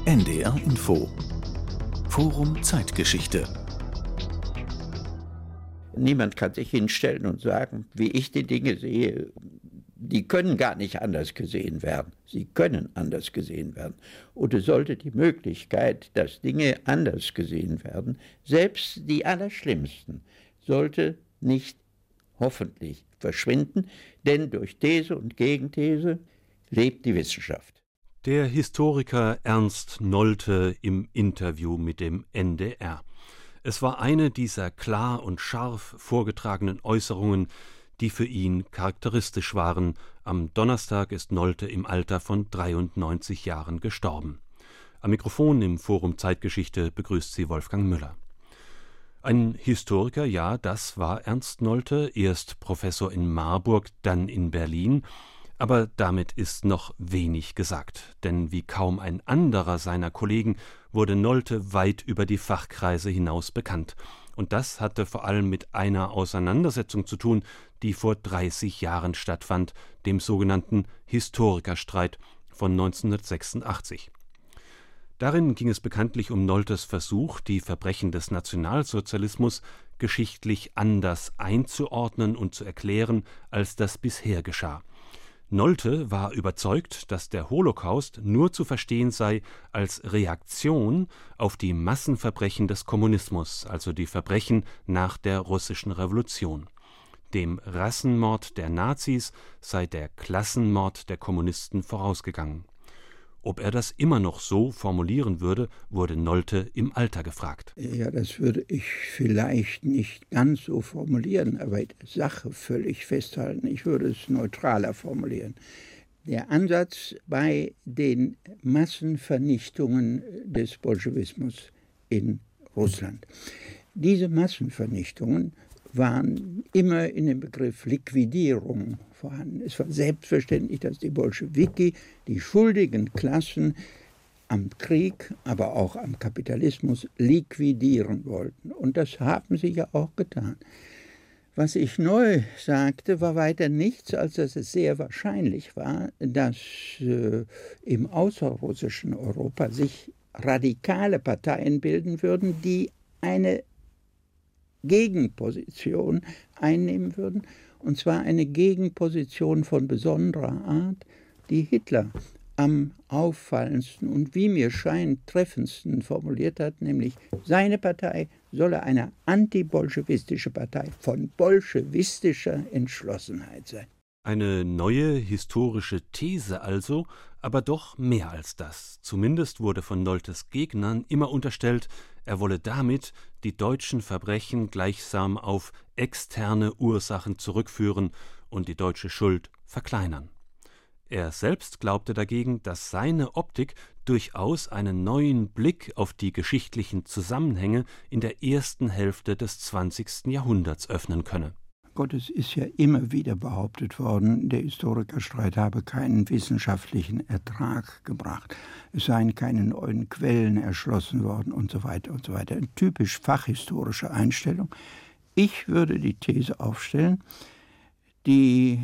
NDR Info Forum Zeitgeschichte. Niemand kann sich hinstellen und sagen, wie ich die Dinge sehe. Die können gar nicht anders gesehen werden. Sie können anders gesehen werden. Und es sollte die Möglichkeit, dass Dinge anders gesehen werden, selbst die allerschlimmsten, sollte nicht hoffentlich verschwinden, denn durch These und Gegenthese lebt die Wissenschaft. Der Historiker Ernst Nolte im Interview mit dem NDR. Es war eine dieser klar und scharf vorgetragenen Äußerungen, die für ihn charakteristisch waren. Am Donnerstag ist Nolte im Alter von 93 Jahren gestorben. Am Mikrofon im Forum Zeitgeschichte begrüßt sie Wolfgang Müller. Ein Historiker, ja, das war Ernst Nolte, erst Professor in Marburg, dann in Berlin. Aber damit ist noch wenig gesagt, denn wie kaum ein anderer seiner Kollegen wurde Nolte weit über die Fachkreise hinaus bekannt. Und das hatte vor allem mit einer Auseinandersetzung zu tun, die vor 30 Jahren stattfand, dem sogenannten Historikerstreit von 1986. Darin ging es bekanntlich um Noltes Versuch, die Verbrechen des Nationalsozialismus geschichtlich anders einzuordnen und zu erklären, als das bisher geschah. Nolte war überzeugt, dass der Holocaust nur zu verstehen sei als Reaktion auf die Massenverbrechen des Kommunismus, also die Verbrechen nach der Russischen Revolution. Dem Rassenmord der Nazis sei der Klassenmord der Kommunisten vorausgegangen. Ob er das immer noch so formulieren würde, wurde Nolte im Alter gefragt. Ja, das würde ich vielleicht nicht ganz so formulieren, aber die Sache völlig festhalten. Ich würde es neutraler formulieren. Der Ansatz bei den Massenvernichtungen des Bolschewismus in Russland. Diese Massenvernichtungen waren immer in dem Begriff Liquidierung vorhanden. Es war selbstverständlich, dass die Bolschewiki die schuldigen Klassen am Krieg, aber auch am Kapitalismus liquidieren wollten. Und das haben sie ja auch getan. Was ich neu sagte, war weiter nichts, als dass es sehr wahrscheinlich war, dass im außerrussischen Europa sich radikale Parteien bilden würden, die eine Gegenposition einnehmen würden, und zwar eine Gegenposition von besonderer Art, die Hitler am auffallendsten und wie mir scheint treffendsten formuliert hat, nämlich seine Partei solle eine antibolschewistische Partei von bolschewistischer Entschlossenheit sein. Eine neue historische These also, aber doch mehr als das. Zumindest wurde von Noltes Gegnern immer unterstellt, er wolle damit die deutschen Verbrechen gleichsam auf externe Ursachen zurückführen und die deutsche Schuld verkleinern. Er selbst glaubte dagegen, dass seine Optik durchaus einen neuen Blick auf die geschichtlichen Zusammenhänge in der ersten Hälfte des 20. Jahrhunderts öffnen könne. Gott, es ist ja immer wieder behauptet worden, der Historikerstreit habe keinen wissenschaftlichen Ertrag gebracht. Es seien keine neuen Quellen erschlossen worden und so weiter und so weiter. Eine typisch fachhistorische Einstellung. Ich würde die These aufstellen, die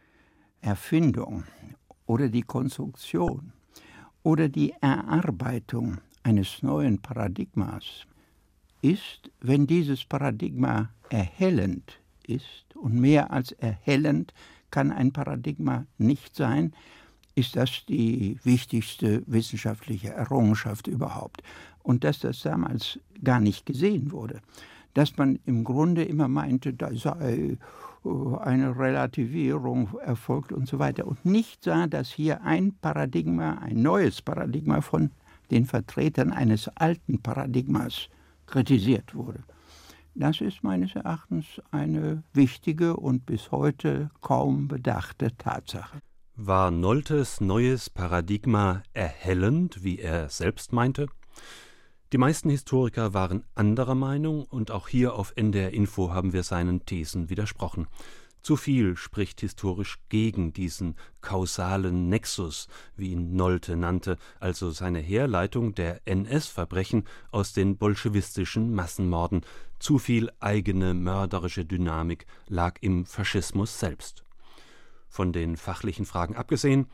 Erfindung oder die Konstruktion oder die Erarbeitung eines neuen Paradigmas ist, wenn dieses Paradigma erhellend ist, und mehr als erhellend kann ein Paradigma nicht sein, ist das die wichtigste wissenschaftliche Errungenschaft überhaupt. Und dass das damals gar nicht gesehen wurde, dass man im Grunde immer meinte, da sei eine Relativierung erfolgt und so weiter, und nicht sah, dass hier ein Paradigma, ein neues Paradigma von den Vertretern eines alten Paradigmas kritisiert wurde. Das ist meines Erachtens eine wichtige und bis heute kaum bedachte Tatsache. War Noltes neues Paradigma erhellend, wie er selbst meinte? Die meisten Historiker waren anderer Meinung und auch hier auf NDR Info haben wir seinen Thesen widersprochen. Zu viel spricht historisch gegen diesen kausalen Nexus, wie ihn Nolte nannte, also seine Herleitung der NS-Verbrechen aus den bolschewistischen Massenmorden. Zu viel eigene mörderische Dynamik lag im Faschismus selbst. Von den fachlichen Fragen abgesehen,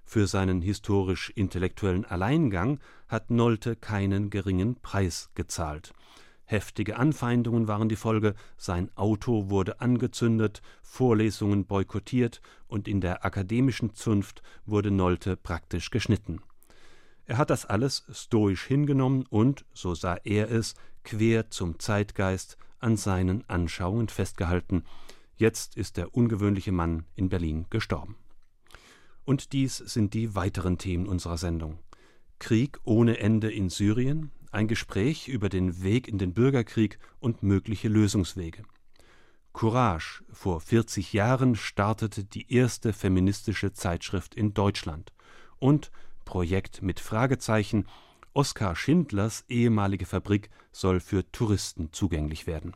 Für seinen historisch-intellektuellen Alleingang hat Nolte keinen geringen Preis gezahlt. Heftige Anfeindungen waren die Folge, sein Auto wurde angezündet, Vorlesungen boykottiert und in der akademischen Zunft wurde Nolte praktisch geschnitten. Er hat das alles stoisch hingenommen und, so sah er es, quer zum Zeitgeist an seinen Anschauungen festgehalten. Jetzt ist der ungewöhnliche Mann in Berlin gestorben. Und dies sind die weiteren Themen unserer Sendung. Krieg ohne Ende in Syrien, ein Gespräch über den Weg in den Bürgerkrieg und mögliche Lösungswege. Courage, vor 40 Jahren startete die erste feministische Zeitschrift in Deutschland. Und Projekt mit Fragezeichen, Oskar Schindlers ehemalige Fabrik soll für Touristen zugänglich werden.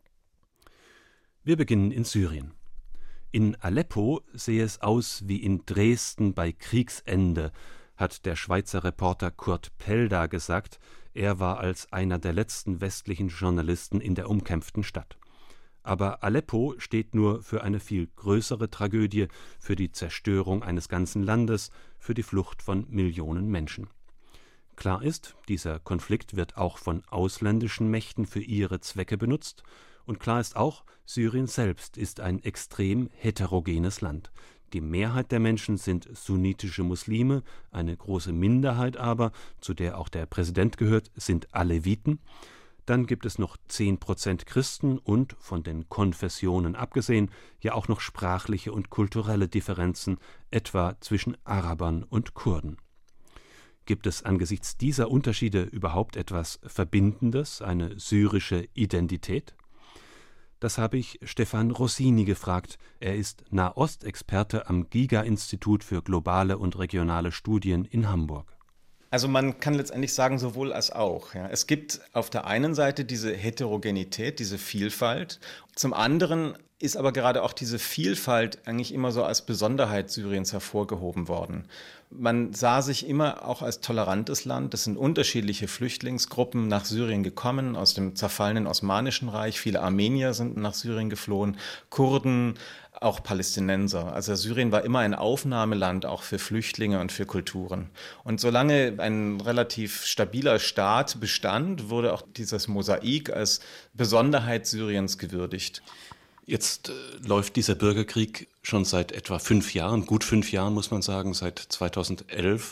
Wir beginnen in Syrien. In Aleppo sehe es aus wie in Dresden bei Kriegsende, hat der Schweizer Reporter Kurt Pelda gesagt. Er war als einer der letzten westlichen Journalisten in der umkämpften Stadt. Aber Aleppo steht nur für eine viel größere Tragödie, für die Zerstörung eines ganzen Landes, für die Flucht von Millionen Menschen. Klar ist, dieser Konflikt wird auch von ausländischen Mächten für ihre Zwecke benutzt. Und klar ist auch, Syrien selbst ist ein extrem heterogenes Land. Die Mehrheit der Menschen sind sunnitische Muslime, eine große Minderheit aber, zu der auch der Präsident gehört, sind Aleviten. Dann gibt es noch 10% Christen und, von den Konfessionen abgesehen, ja auch noch sprachliche und kulturelle Differenzen, etwa zwischen Arabern und Kurden. Gibt es angesichts dieser Unterschiede überhaupt etwas Verbindendes, eine syrische Identität? Das habe ich Stefan Rossini gefragt. Er ist Nahostexperte am GIGA-Institut für globale und regionale Studien in Hamburg. Also man kann letztendlich sagen, sowohl als auch. Ja. Es gibt auf der einen Seite diese Heterogenität, diese Vielfalt. Zum anderen ist aber gerade auch diese Vielfalt eigentlich immer so als Besonderheit Syriens hervorgehoben worden. Man sah sich immer auch als tolerantes Land. Es sind unterschiedliche Flüchtlingsgruppen nach Syrien gekommen, aus dem zerfallenen Osmanischen Reich. Viele Armenier sind nach Syrien geflohen, Kurden, auch Palästinenser. Also Syrien war immer ein Aufnahmeland auch für Flüchtlinge und für Kulturen. Und solange ein relativ stabiler Staat bestand, wurde auch dieses Mosaik als Besonderheit Syriens gewürdigt. Jetzt läuft dieser Bürgerkrieg schon seit etwa 5 Jahren, gut 5 Jahren muss man sagen, seit 2011.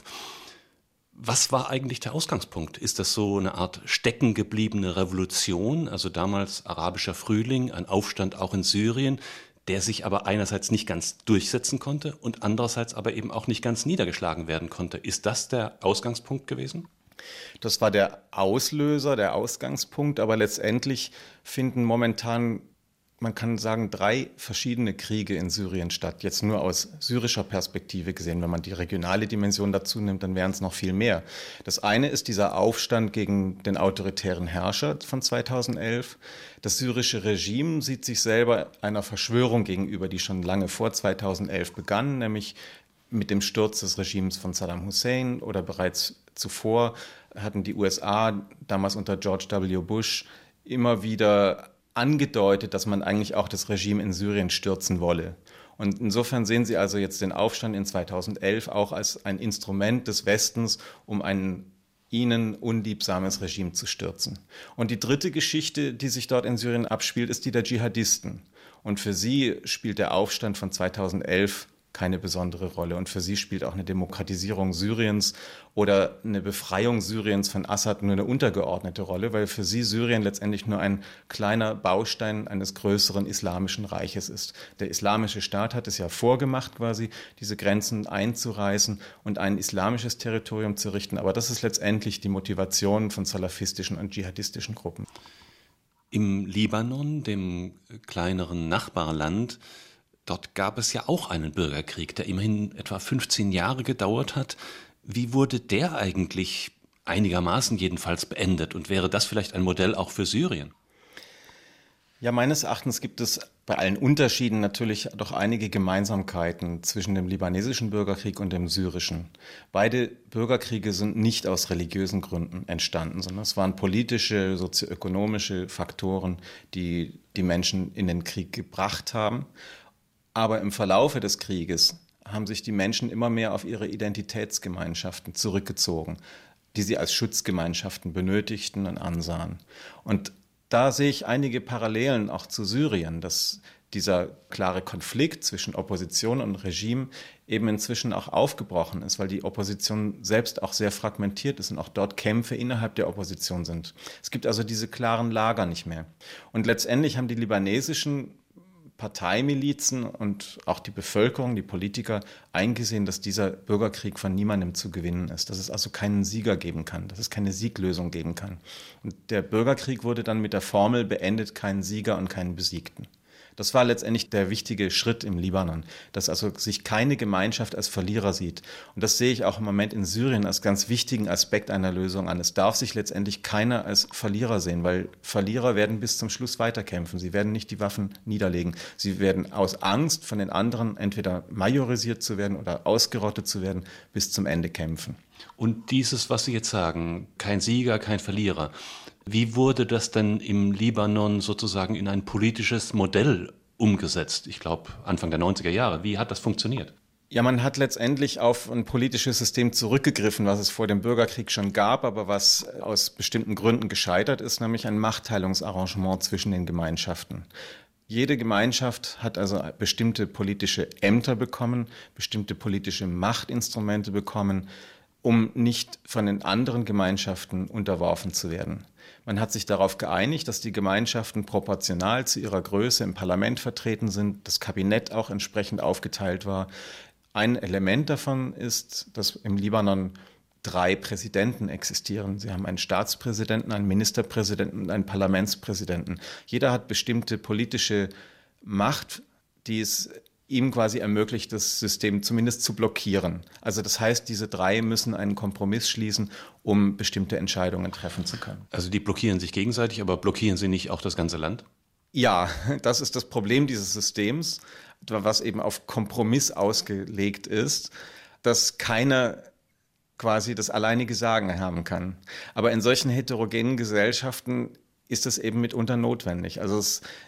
Was war eigentlich der Ausgangspunkt? Ist das so eine Art steckengebliebene Revolution, also damals arabischer Frühling, ein Aufstand auch in Syrien, der sich aber einerseits nicht ganz durchsetzen konnte und andererseits aber eben auch nicht ganz niedergeschlagen werden konnte? Ist das der Ausgangspunkt gewesen? Das war der Auslöser, der Ausgangspunkt, aber letztendlich finden momentan, man kann sagen, 3 verschiedene Kriege in Syrien statt. Jetzt nur aus syrischer Perspektive gesehen. Wenn man die regionale Dimension dazu nimmt, dann wären es noch viel mehr. Das eine ist dieser Aufstand gegen den autoritären Herrscher von 2011. Das syrische Regime sieht sich selber einer Verschwörung gegenüber, die schon lange vor 2011 begann, nämlich mit dem Sturz des Regimes von Saddam Hussein oder bereits zuvor hatten die USA, damals unter George W. Bush, immer wieder angedeutet, dass man eigentlich auch das Regime in Syrien stürzen wolle. Und insofern sehen Sie also jetzt den Aufstand in 2011 auch als ein Instrument des Westens, um ein ihnen unliebsames Regime zu stürzen. Und die dritte Geschichte, die sich dort in Syrien abspielt, ist die der Dschihadisten. Und für sie spielt der Aufstand von 2011 keine besondere Rolle. Und für sie spielt auch eine Demokratisierung Syriens oder eine Befreiung Syriens von Assad nur eine untergeordnete Rolle, weil für sie Syrien letztendlich nur ein kleiner Baustein eines größeren islamischen Reiches ist. Der islamische Staat hat es ja vorgemacht, quasi diese Grenzen einzureißen und ein islamisches Territorium zu richten. Aber das ist letztendlich die Motivation von salafistischen und dschihadistischen Gruppen. Im Libanon, dem kleineren Nachbarland, dort gab es ja auch einen Bürgerkrieg, der immerhin etwa 15 Jahre gedauert hat. Wie wurde der eigentlich einigermaßen jedenfalls beendet? Und wäre das vielleicht ein Modell auch für Syrien? Ja, meines Erachtens gibt es bei allen Unterschieden natürlich doch einige Gemeinsamkeiten zwischen dem libanesischen Bürgerkrieg und dem syrischen. Beide Bürgerkriege sind nicht aus religiösen Gründen entstanden, sondern es waren politische, sozioökonomische Faktoren, die die Menschen in den Krieg gebracht haben. Aber im Verlaufe des Krieges haben sich die Menschen immer mehr auf ihre Identitätsgemeinschaften zurückgezogen, die sie als Schutzgemeinschaften benötigten und ansahen. Und da sehe ich einige Parallelen auch zu Syrien, dass dieser klare Konflikt zwischen Opposition und Regime eben inzwischen auch aufgebrochen ist, weil die Opposition selbst auch sehr fragmentiert ist und auch dort Kämpfe innerhalb der Opposition sind. Es gibt also diese klaren Lager nicht mehr. Und letztendlich haben die libanesischen Parteimilizen und auch die Bevölkerung, die Politiker eingesehen, dass dieser Bürgerkrieg von niemandem zu gewinnen ist, dass es also keinen Sieger geben kann, dass es keine Sieglösung geben kann. Und der Bürgerkrieg wurde dann mit der Formel beendet, keinen Sieger und keinen Besiegten. Das war letztendlich der wichtige Schritt im Libanon, dass also sich keine Gemeinschaft als Verlierer sieht. Und das sehe ich auch im Moment in Syrien als ganz wichtigen Aspekt einer Lösung an. Es darf sich letztendlich keiner als Verlierer sehen, weil Verlierer werden bis zum Schluss weiterkämpfen. Sie werden nicht die Waffen niederlegen. Sie werden aus Angst, von den anderen entweder majorisiert zu werden oder ausgerottet zu werden, bis zum Ende kämpfen. Und dieses, was Sie jetzt sagen, kein Sieger, kein Verlierer, wie wurde das denn im Libanon sozusagen in ein politisches Modell umgesetzt? Ich glaube, Anfang der 90er Jahre. Wie hat das funktioniert? Ja, man hat letztendlich auf ein politisches System zurückgegriffen, was es vor dem Bürgerkrieg schon gab, aber was aus bestimmten Gründen gescheitert ist, nämlich ein Machtteilungsarrangement zwischen den Gemeinschaften. Jede Gemeinschaft hat also bestimmte politische Ämter bekommen, bestimmte politische Machtinstrumente bekommen, um nicht von den anderen Gemeinschaften unterworfen zu werden. Man hat sich darauf geeinigt, dass die Gemeinschaften proportional zu ihrer Größe im Parlament vertreten sind, das Kabinett auch entsprechend aufgeteilt war. Ein Element davon ist, dass im Libanon 3 Präsidenten existieren. Sie haben einen Staatspräsidenten, einen Ministerpräsidenten und einen Parlamentspräsidenten. Jeder hat bestimmte politische Macht, die es ihm quasi ermöglicht, das System zumindest zu blockieren. Also das heißt, diese 3 müssen einen Kompromiss schließen, um bestimmte Entscheidungen treffen zu können. Also die blockieren sich gegenseitig, aber blockieren sie nicht auch das ganze Land? Ja, das ist das Problem dieses Systems, was eben auf Kompromiss ausgelegt ist, dass keiner quasi das alleinige Sagen haben kann. Aber in solchen heterogenen Gesellschaften ist es eben mitunter notwendig. Also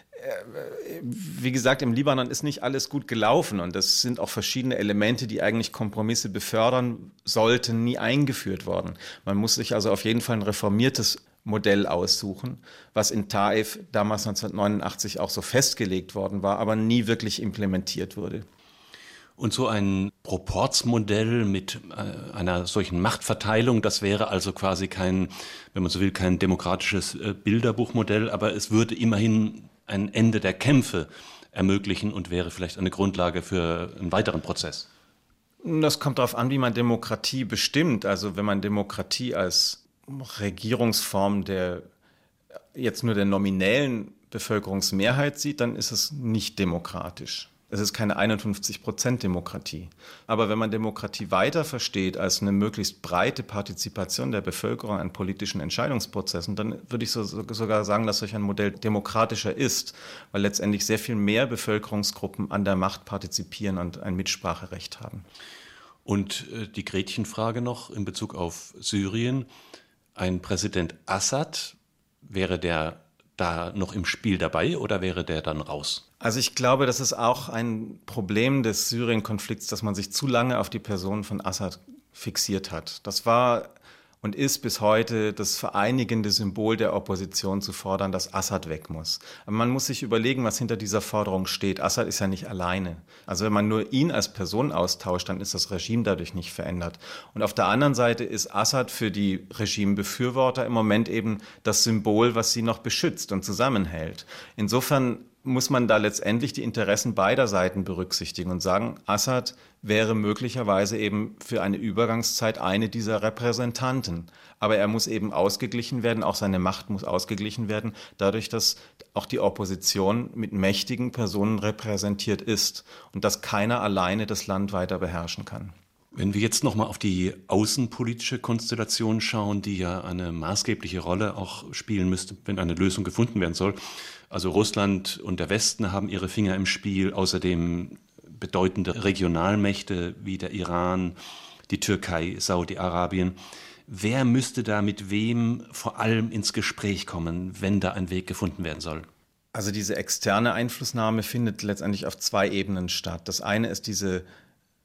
wie gesagt, im Libanon ist nicht alles gut gelaufen und es sind auch verschiedene Elemente, die eigentlich Kompromisse befördern sollten, nie eingeführt worden. Man muss sich also auf jeden Fall ein reformiertes Modell aussuchen, was in Taif damals 1989 auch so festgelegt worden war, aber nie wirklich implementiert wurde. Und so ein Proporzmodell mit einer solchen Machtverteilung, das wäre also quasi kein, wenn man so will, kein demokratisches Bilderbuchmodell, aber es würde immerhin ein Ende der Kämpfe ermöglichen und wäre vielleicht eine Grundlage für einen weiteren Prozess. Das kommt darauf an, wie man Demokratie bestimmt. Also wenn man Demokratie als Regierungsform der jetzt nur der nominellen Bevölkerungsmehrheit sieht, dann ist es nicht demokratisch. Es ist keine 51% Demokratie. Aber wenn man Demokratie weiter versteht als eine möglichst breite Partizipation der Bevölkerung an politischen Entscheidungsprozessen, dann würde ich sogar sagen, dass solch ein Modell demokratischer ist, weil letztendlich sehr viel mehr Bevölkerungsgruppen an der Macht partizipieren und ein Mitspracherecht haben. Und die Gretchenfrage noch in Bezug auf Syrien. Ein Präsident Assad, wäre der da noch im Spiel dabei oder wäre der dann raus? Also ich glaube, das ist auch ein Problem des Syrien-Konflikts, dass man sich zu lange auf die Person von Assad fixiert hat. Das war und ist bis heute das vereinigende Symbol der Opposition zu fordern, dass Assad weg muss. Aber man muss sich überlegen, was hinter dieser Forderung steht. Assad ist ja nicht alleine. Also wenn man nur ihn als Person austauscht, dann ist das Regime dadurch nicht verändert. Und auf der anderen Seite ist Assad für die Regimebefürworter im Moment eben das Symbol, was sie noch beschützt und zusammenhält. Insofern muss man da letztendlich die Interessen beider Seiten berücksichtigen und sagen, Assad wäre möglicherweise eben für eine Übergangszeit eine dieser Repräsentanten. Aber er muss eben ausgeglichen werden, auch seine Macht muss ausgeglichen werden, dadurch, dass auch die Opposition mit mächtigen Personen repräsentiert ist und dass keiner alleine das Land weiter beherrschen kann. Wenn wir jetzt nochmal auf die außenpolitische Konstellation schauen, die ja eine maßgebliche Rolle auch spielen müsste, wenn eine Lösung gefunden werden soll. Also Russland und der Westen haben ihre Finger im Spiel, außerdem bedeutende Regionalmächte wie der Iran, die Türkei, Saudi-Arabien. Wer müsste da mit wem vor allem ins Gespräch kommen, wenn da ein Weg gefunden werden soll? Also diese externe Einflussnahme findet letztendlich auf 2 Ebenen statt. Das eine ist diese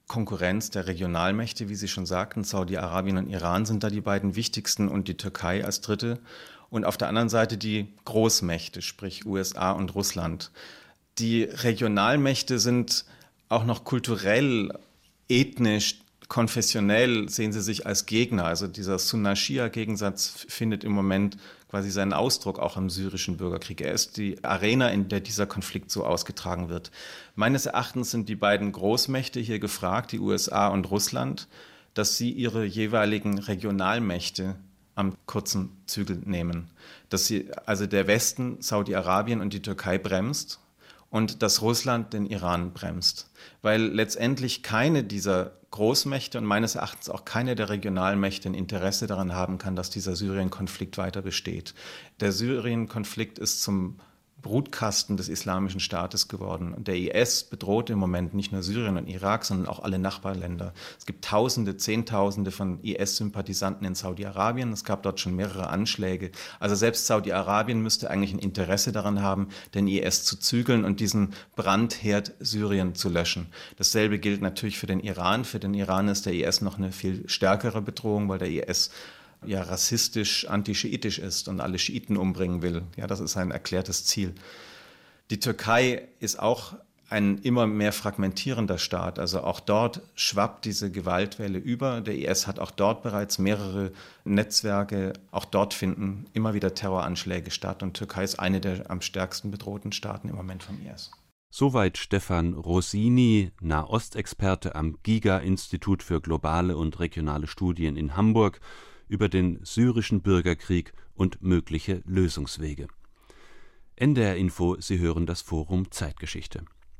Konkurrenz der Regionalmächte, wie Sie schon sagten. Saudi-Arabien und Iran sind da die beiden wichtigsten und die Türkei als dritte. Und auf der anderen Seite die Großmächte, sprich USA und Russland. Die Regionalmächte sind auch noch kulturell, ethnisch, konfessionell sehen sie sich als Gegner. Also dieser Sunna-Schia-Gegensatz findet im Moment quasi seinen Ausdruck auch im syrischen Bürgerkrieg. Er ist die Arena, in der dieser Konflikt so ausgetragen wird. Meines Erachtens sind die beiden Großmächte hier gefragt, die USA und Russland, dass sie ihre jeweiligen Regionalmächte am kurzen Zügel nehmen. Dass sie also der Westen, Saudi-Arabien und die Türkei bremst und dass Russland den Iran bremst. Weil letztendlich keine dieser Großmächte und meines Erachtens auch keine der Regionalmächte ein Interesse daran haben kann, dass dieser Syrien-Konflikt weiter besteht. Der Syrien-Konflikt ist zum Brutkasten des Islamischen Staates geworden. Und der IS bedroht im Moment nicht nur Syrien und Irak, sondern auch alle Nachbarländer. Es gibt Tausende, Zehntausende von IS-Sympathisanten in Saudi-Arabien. Es gab dort schon mehrere Anschläge. Also selbst Saudi-Arabien müsste eigentlich ein Interesse daran haben, den IS zu zügeln und diesen Brandherd Syrien zu löschen. Dasselbe gilt natürlich für den Iran. Für den Iran ist der IS noch eine viel stärkere Bedrohung, weil der IS ja rassistisch, antischiitisch ist und alle Schiiten umbringen will. Ja, das ist ein erklärtes Ziel. Die Türkei ist auch ein immer mehr fragmentierender Staat. Also auch dort schwappt diese Gewaltwelle über. Der IS hat auch dort bereits mehrere Netzwerke. Auch dort finden immer wieder Terroranschläge statt. Und Türkei ist eine der am stärksten bedrohten Staaten im Moment vom IS. Soweit Stefan Rossini, Nahostexperte am GIGA-Institut für globale und regionale Studien in Hamburg, über den syrischen Bürgerkrieg und mögliche Lösungswege. NDR Info, Sie hören das Forum Zeitgeschichte.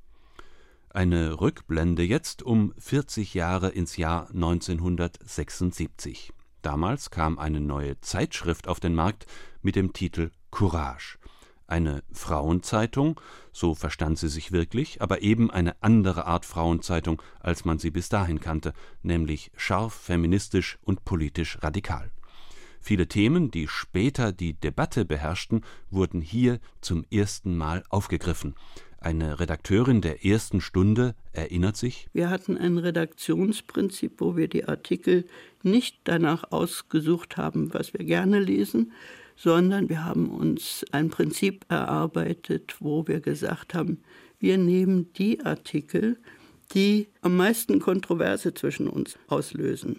Eine Rückblende jetzt um 40 Jahre ins Jahr 1976. Damals kam eine neue Zeitschrift auf den Markt mit dem Titel Courage. Eine Frauenzeitung, so verstand sie sich wirklich, aber eben eine andere Art Frauenzeitung, als man sie bis dahin kannte, nämlich scharf, feministisch und politisch radikal. Viele Themen, die später die Debatte beherrschten, wurden hier zum ersten Mal aufgegriffen. Eine Redakteurin der ersten Stunde erinnert sich: Wir hatten ein Redaktionsprinzip, wo wir die Artikel nicht danach ausgesucht haben, was wir gerne lesen, sondern wir haben uns ein Prinzip erarbeitet, wo wir gesagt haben, wir nehmen die Artikel, die am meisten Kontroverse zwischen uns auslösen.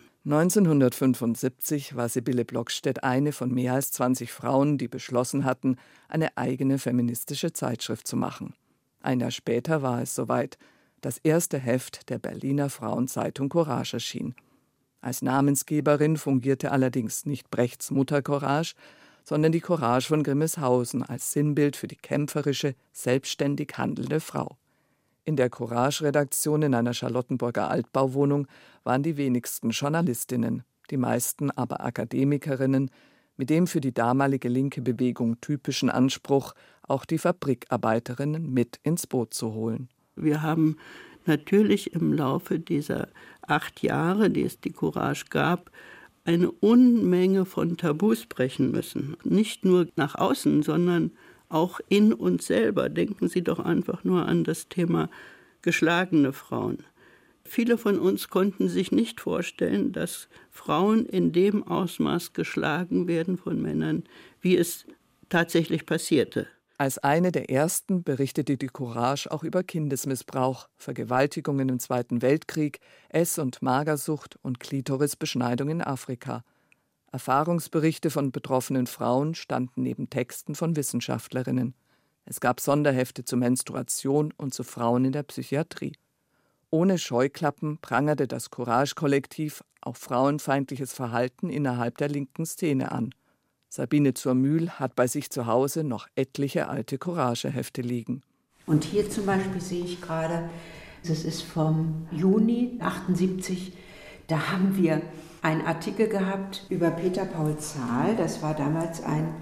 1975 war Sibylle Blockstedt eine von mehr als 20 Frauen, die beschlossen hatten, eine eigene feministische Zeitschrift zu machen. Ein Jahr später war es soweit. Das erste Heft der Berliner Frauenzeitung Courage erschien. Als Namensgeberin fungierte allerdings nicht Brechts Mutter Courage, sondern die Courage von Grimmelshausen als Sinnbild für die kämpferische, selbstständig handelnde Frau. In der Courage-Redaktion in einer Charlottenburger Altbauwohnung waren die wenigsten Journalistinnen, die meisten aber Akademikerinnen, mit dem für die damalige linke Bewegung typischen Anspruch, auch die Fabrikarbeiterinnen mit ins Boot zu holen. Wir haben natürlich im Laufe dieser 8 Jahre, die es die Courage gab, eine Unmenge von Tabus brechen müssen. Nicht nur nach außen, sondern auch in uns selber. Denken Sie doch einfach nur an das Thema geschlagene Frauen. Viele von uns konnten sich nicht vorstellen, dass Frauen in dem Ausmaß geschlagen werden von Männern, wie es tatsächlich passierte. Als eine der ersten berichtete die Courage auch über Kindesmissbrauch, Vergewaltigungen im Zweiten Weltkrieg, Ess- und Magersucht und Klitorisbeschneidung in Afrika. Erfahrungsberichte von betroffenen Frauen standen neben Texten von Wissenschaftlerinnen. Es gab Sonderhefte zur Menstruation und zu Frauen in der Psychiatrie. Ohne Scheuklappen prangerte das Courage-Kollektiv auch frauenfeindliches Verhalten innerhalb der linken Szene an. Sabine Zur-Mühl hat bei sich zu Hause noch etliche alte Courage-Hefte liegen. Und hier zum Beispiel sehe ich gerade, das ist vom Juni 78, da haben wir einen Artikel gehabt über Peter Paul Zahl. Das war damals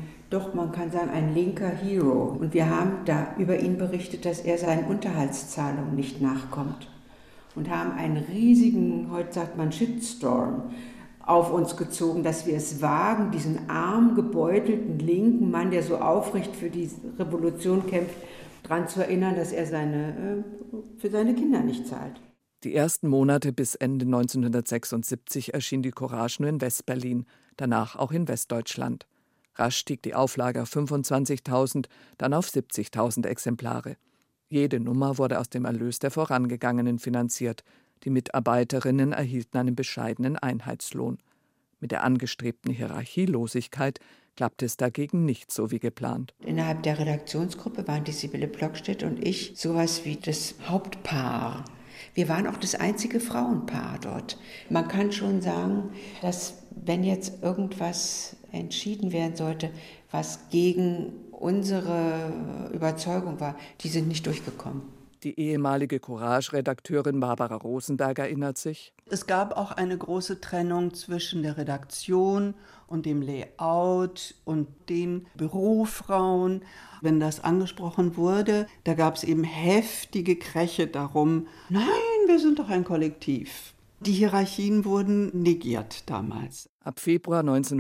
man kann sagen, ein linker Hero. Und wir haben da über ihn berichtet, dass er seinen Unterhaltszahlungen nicht nachkommt. Und haben einen riesigen, heute sagt man Shitstorm, auf uns gezogen, dass wir es wagen, diesen arm gebeutelten linken Mann, der so aufrecht für die Revolution kämpft, daran zu erinnern, dass er für seine Kinder nicht zahlt. Die ersten Monate bis Ende 1976 erschien die Courage nur in Westberlin, danach auch in Westdeutschland. Rasch stieg die Auflage auf 25.000, dann auf 70.000 Exemplare. Jede Nummer wurde aus dem Erlös der vorangegangenen finanziert. Die Mitarbeiterinnen erhielten einen bescheidenen Einheitslohn. Mit der angestrebten Hierarchielosigkeit klappte es dagegen nicht so wie geplant. Innerhalb der Redaktionsgruppe waren die Sibylle Blockstedt und ich sowas wie das Hauptpaar. Wir waren auch das einzige Frauenpaar dort. Man kann schon sagen, dass wenn jetzt irgendwas entschieden werden sollte, was gegen unsere Überzeugung war, die sind nicht durchgekommen. Die ehemalige Courage-Redakteurin Barbara Rosenberg erinnert sich: Es gab auch eine große Trennung zwischen der Redaktion und dem Layout und den Bürofrauen. Wenn das angesprochen wurde, da gab es eben heftige Kräche darum, nein, wir sind doch ein Kollektiv. Die Hierarchien wurden negiert damals. Ab Februar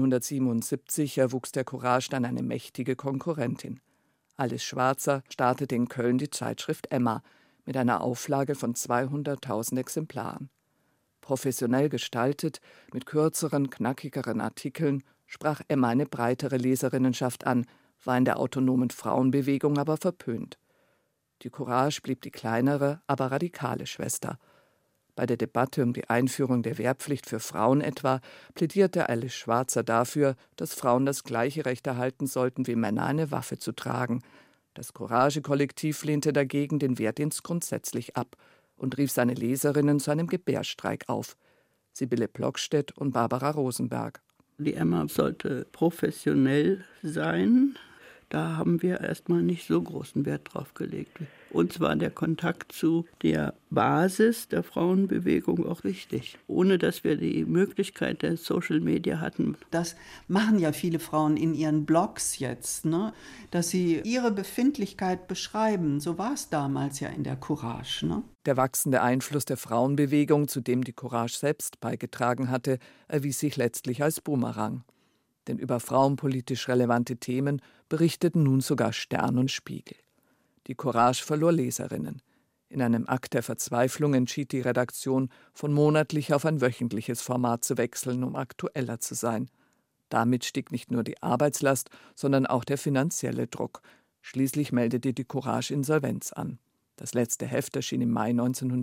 1977 erwuchs der Courage dann eine mächtige Konkurrentin. Alice Schwarzer startete in Köln die Zeitschrift Emma mit einer Auflage von 200.000 Exemplaren. Professionell gestaltet, mit kürzeren, knackigeren Artikeln, sprach Emma eine breitere Leserinnenschaft an, war in der autonomen Frauenbewegung aber verpönt. Die Courage blieb die kleinere, aber radikale Schwester. Bei der Debatte um die Einführung der Wehrpflicht für Frauen etwa plädierte Alice Schwarzer dafür, dass Frauen das gleiche Recht erhalten sollten wie Männer, eine Waffe zu tragen. Das Courage-Kollektiv lehnte dagegen den Wehrdienst grundsätzlich ab und rief seine Leserinnen zu einem Gebärstreik auf. Sibylle Blockstedt und Barbara Rosenberg. Die Emma sollte professionell sein. Da haben wir erstmal nicht so großen Wert drauf gelegt. Uns war der Kontakt zu der Basis der Frauenbewegung auch wichtig, ohne dass wir die Möglichkeit der Social Media hatten. Das machen ja viele Frauen in ihren Blogs jetzt, ne? Dass sie ihre Befindlichkeit beschreiben. So war es damals ja in der Courage. Ne? Der wachsende Einfluss der Frauenbewegung, zu dem die Courage selbst beigetragen hatte, erwies sich letztlich als Bumerang. Denn über frauenpolitisch relevante Themen berichteten nun sogar Stern und Spiegel. Die Courage verlor Leserinnen. In einem Akt der Verzweiflung entschied die Redaktion, von monatlich auf ein wöchentliches Format zu wechseln, um aktueller zu sein. Damit stieg nicht nur die Arbeitslast, sondern auch der finanzielle Druck. Schließlich meldete die Courage Insolvenz an. Das letzte Heft erschien im Mai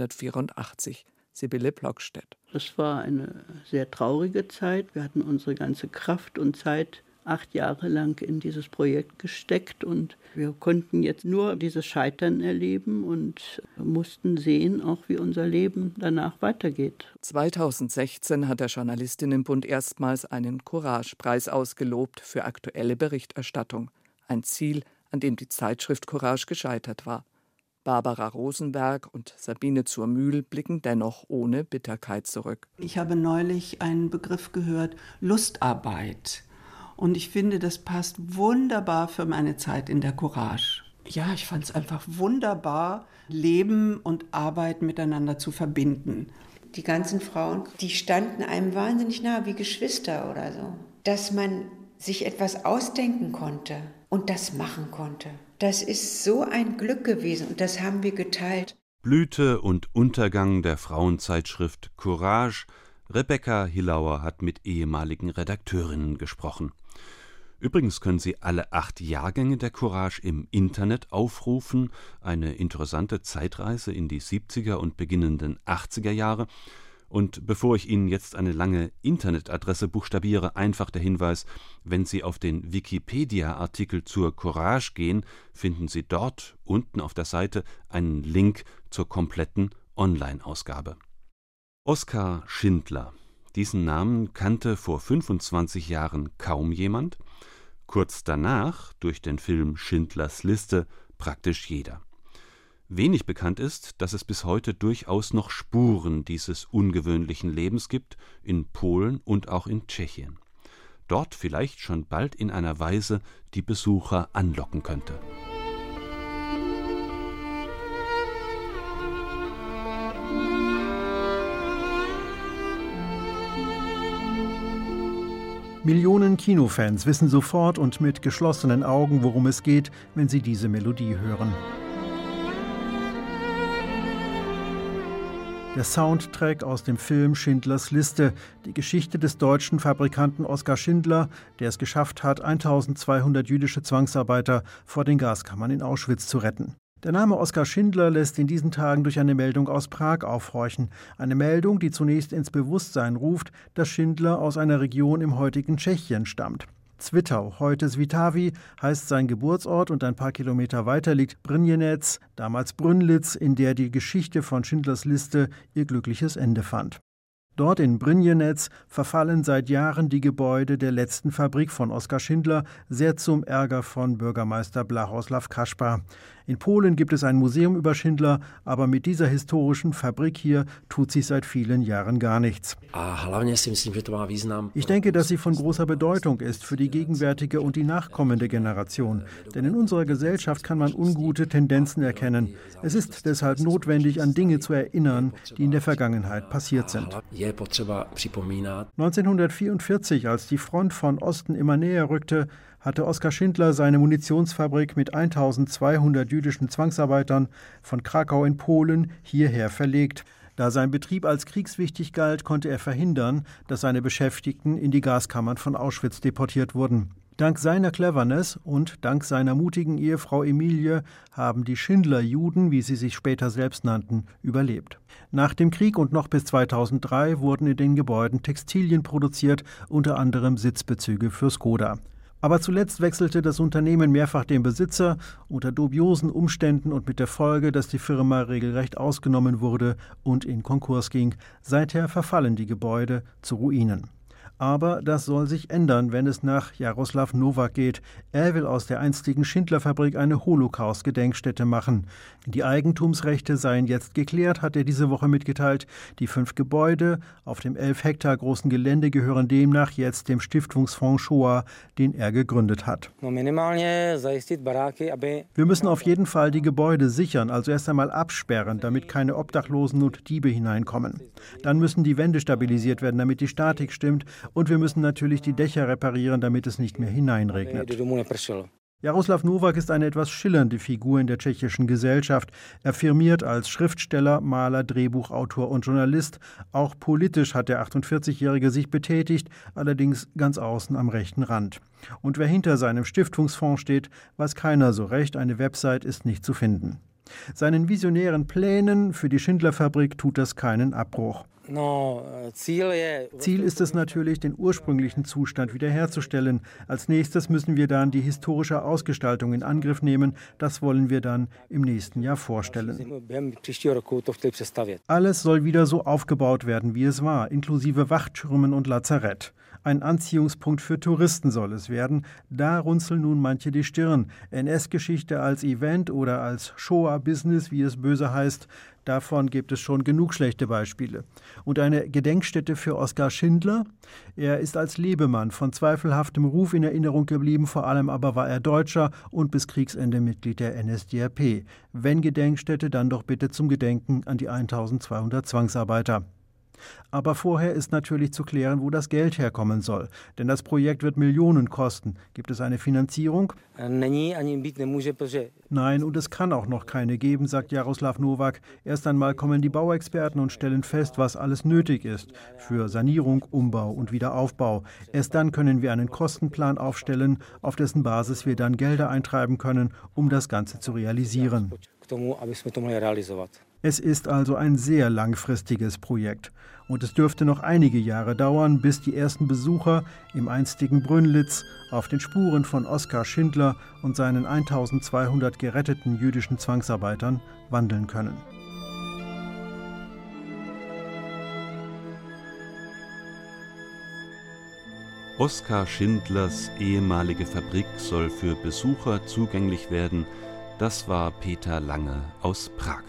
1984. Sibylle Blockstedt. Das war eine sehr traurige Zeit. Wir hatten unsere ganze Kraft und Zeit 8 Jahre lang in dieses Projekt gesteckt und wir konnten jetzt nur dieses Scheitern erleben und mussten sehen, auch wie unser Leben danach weitergeht. 2016 hat der Journalistinnenbund erstmals einen Courage-Preis ausgelobt für aktuelle Berichterstattung. Ein Ziel, an dem die Zeitschrift Courage gescheitert war. Barbara Rosenberg und Sabine Zur-Mühl blicken dennoch ohne Bitterkeit zurück. Ich habe neulich einen Begriff gehört, Lustarbeit. Und ich finde, das passt wunderbar für meine Zeit in der Courage. Ja, ich fand es einfach wunderbar, Leben und Arbeit miteinander zu verbinden. Die ganzen Frauen, die standen einem wahnsinnig nah, wie Geschwister oder so. Dass man sich etwas ausdenken konnte und das machen konnte. Das ist so ein Glück gewesen und das haben wir geteilt. Blüte und Untergang der Frauenzeitschrift Courage. Rebecca Hillauer hat mit ehemaligen Redakteurinnen gesprochen. Übrigens können Sie alle 8 Jahrgänge der Courage im Internet aufrufen. Eine interessante Zeitreise in die 70er und beginnenden 80er Jahre. Und bevor ich Ihnen jetzt eine lange Internetadresse buchstabiere, einfach der Hinweis: Wenn Sie auf den Wikipedia-Artikel zur Courage gehen, finden Sie dort unten auf der Seite einen Link zur kompletten Online-Ausgabe. Oskar Schindler. Diesen Namen kannte vor 25 Jahren kaum jemand. Kurz danach, durch den Film Schindlers Liste, praktisch jeder. Wenig bekannt ist, dass es bis heute durchaus noch Spuren dieses ungewöhnlichen Lebens gibt, in Polen und auch in Tschechien. Dort vielleicht schon bald in einer Weise, die Besucher anlocken könnte. Millionen Kinofans wissen sofort und mit geschlossenen Augen, worum es geht, wenn sie diese Melodie hören. Der Soundtrack aus dem Film Schindlers Liste, die Geschichte des deutschen Fabrikanten Oskar Schindler, der es geschafft hat, 1200 jüdische Zwangsarbeiter vor den Gaskammern in Auschwitz zu retten. Der Name Oskar Schindler lässt in diesen Tagen durch eine Meldung aus Prag aufhorchen. Eine Meldung, die zunächst ins Bewusstsein ruft, dass Schindler aus einer Region im heutigen Tschechien stammt. Zwittau, heute Svitavy, heißt sein Geburtsort und ein paar Kilometer weiter liegt Brynjenec, damals Brünnlitz, in der die Geschichte von Schindlers Liste ihr glückliches Ende fand. Dort in Brynjenec verfallen seit Jahren die Gebäude der letzten Fabrik von Oskar Schindler, sehr zum Ärger von Bürgermeister Blahoslaw Kaspar. In Polen gibt es ein Museum über Schindler, aber mit dieser historischen Fabrik hier tut sich seit vielen Jahren gar nichts. Ich denke, dass sie von großer Bedeutung ist für die gegenwärtige und die nachkommende Generation. Denn in unserer Gesellschaft kann man ungute Tendenzen erkennen. Es ist deshalb notwendig, an Dinge zu erinnern, die in der Vergangenheit passiert sind. 1944, als die Front von Osten immer näher rückte, hatte Oskar Schindler seine Munitionsfabrik mit 1200 jüdischen Zwangsarbeitern von Krakau in Polen hierher verlegt. Da sein Betrieb als kriegswichtig galt, konnte er verhindern, dass seine Beschäftigten in die Gaskammern von Auschwitz deportiert wurden. Dank seiner Cleverness und dank seiner mutigen Ehefrau Emilie haben die Schindler-Juden, wie sie sich später selbst nannten, überlebt. Nach dem Krieg und noch bis 2003 wurden in den Gebäuden Textilien produziert, unter anderem Sitzbezüge für Skoda. Aber zuletzt wechselte das Unternehmen mehrfach den Besitzer, unter dubiosen Umständen und mit der Folge, dass die Firma regelrecht ausgenommen wurde und in Konkurs ging. Seither verfallen die Gebäude zu Ruinen. Aber das soll sich ändern, wenn es nach Jaroslav Nowak geht. Er will aus der einstigen Schindlerfabrik eine Holocaust-Gedenkstätte machen. Die Eigentumsrechte seien jetzt geklärt, hat er diese Woche mitgeteilt. Die 5 Gebäude auf dem 11 Hektar großen Gelände gehören demnach jetzt dem Stiftungsfonds Shoah, den er gegründet hat. Wir müssen auf jeden Fall die Gebäude sichern, also erst einmal absperren, damit keine Obdachlosen und Diebe hineinkommen. Dann müssen die Wände stabilisiert werden, damit die Statik stimmt. Und wir müssen natürlich die Dächer reparieren, damit es nicht mehr hineinregnet. Jaroslav Nowak ist eine etwas schillernde Figur in der tschechischen Gesellschaft. Er firmiert als Schriftsteller, Maler, Drehbuchautor und Journalist. Auch politisch hat der 48-Jährige sich betätigt, allerdings ganz außen am rechten Rand. Und wer hinter seinem Stiftungsfonds steht, weiß keiner so recht. Eine Website ist nicht zu finden. Seinen visionären Plänen für die Schindlerfabrik tut das keinen Abbruch. Ziel ist es natürlich, den ursprünglichen Zustand wiederherzustellen. Als nächstes müssen wir dann die historische Ausgestaltung in Angriff nehmen. Das wollen wir dann im nächsten Jahr vorstellen. Alles soll wieder so aufgebaut werden, wie es war, inklusive Wachtürmen und Lazarett. Ein Anziehungspunkt für Touristen soll es werden. Da runzeln nun manche die Stirn. NS-Geschichte als Event oder als Shoah-Business, wie es böse heißt, davon gibt es schon genug schlechte Beispiele. Und eine Gedenkstätte für Oskar Schindler? Er ist als Lebemann von zweifelhaftem Ruf in Erinnerung geblieben, vor allem aber war er Deutscher und bis Kriegsende Mitglied der NSDAP. Wenn Gedenkstätte, dann doch bitte zum Gedenken an die 1200 Zwangsarbeiter. Aber vorher ist natürlich zu klären, wo das Geld herkommen soll. Denn das Projekt wird Millionen kosten. Gibt es eine Finanzierung? Nein, und es kann auch noch keine geben, sagt Jaroslav Nowak. Erst einmal kommen die Bauexperten und stellen fest, was alles nötig ist für Sanierung, Umbau und Wiederaufbau. Erst dann können wir einen Kostenplan aufstellen, auf dessen Basis wir dann Gelder eintreiben können, um das Ganze zu realisieren. Es ist also ein sehr langfristiges Projekt. Und es dürfte noch einige Jahre dauern, bis die ersten Besucher im einstigen Brünnlitz auf den Spuren von Oskar Schindler und seinen 1200 geretteten jüdischen Zwangsarbeitern wandeln können. Oskar Schindlers ehemalige Fabrik soll für Besucher zugänglich werden. Das war Peter Lange aus Prag.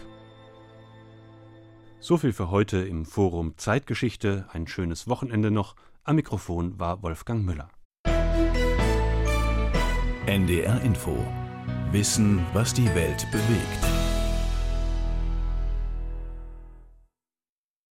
So viel für heute im Forum Zeitgeschichte. Ein schönes Wochenende noch. Am Mikrofon war Wolfgang Müller. NDR Info. Wissen, was die Welt bewegt.